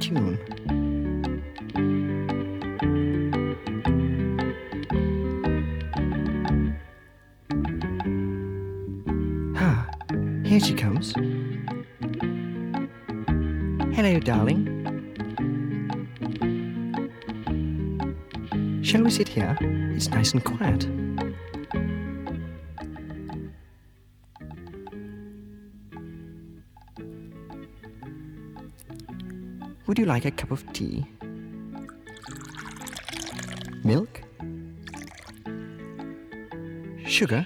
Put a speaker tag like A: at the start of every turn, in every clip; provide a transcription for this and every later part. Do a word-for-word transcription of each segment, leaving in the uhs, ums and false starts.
A: tune. Ah, here she comes. Hello, darling. Shall we sit here? It's nice and quiet. Would you like a cup of tea? Milk? Sugar?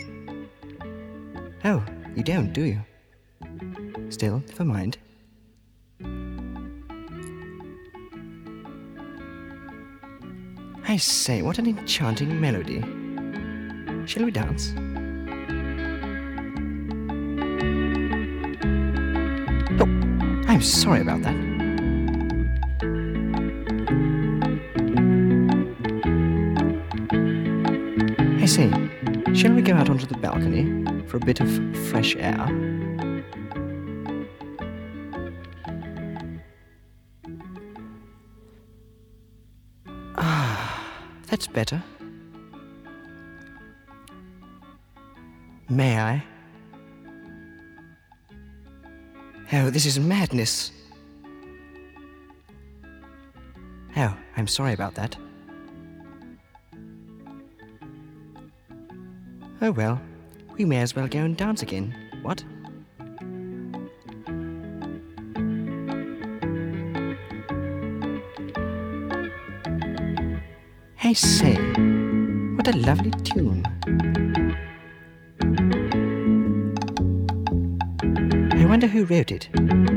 A: Oh, you don't, do you? Still, never mind. I say, what an enchanting melody. Shall we dance? Oh, I'm sorry about that. I say, shall we go out onto the balcony for a bit of fresh air? Ah, that's better. May I? Oh, this is madness. Oh, I'm sorry about that. Oh well, we may as well go and dance again, what? I say, what a lovely tune. I wonder who wrote it.